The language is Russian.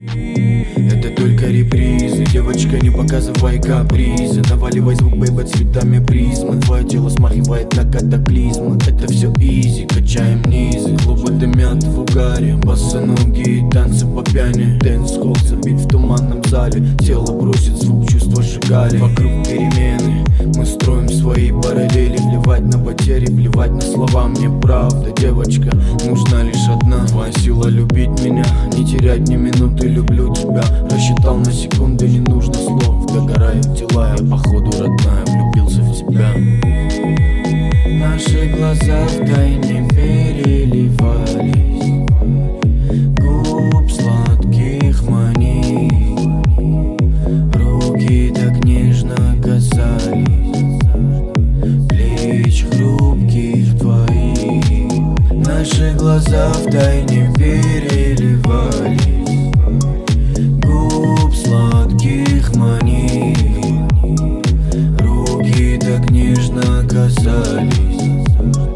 Это только репризы, девочка, не показывай капризы. Наваливай звук, бейба, цветами призмы. Твое тело смахивает на катаклизмы. Это все изи, качаем низы. Клубы дымят в угаре, босоногие танцы по пьяни. Дэнс-холл забит в туманном зале. Тело бросит звук, чувства сжигали. Вокруг перемены, мы строим свои параллели. Плевать на потери, плевать на слова. Мне правда, девочка, нужна лишь одна. Твоя сила любить меня, не терять ни минуты. Люблю тебя, рассчитал на секунды, не нужно слов. Догорают тела, я походу родная влюбился в тебя. Наши глаза втайне переливались, губ сладких манит, руки так нежно касались плеч хрупких твоих. Наши глаза втайне переливались, губ сладких манит, руки так нежно касались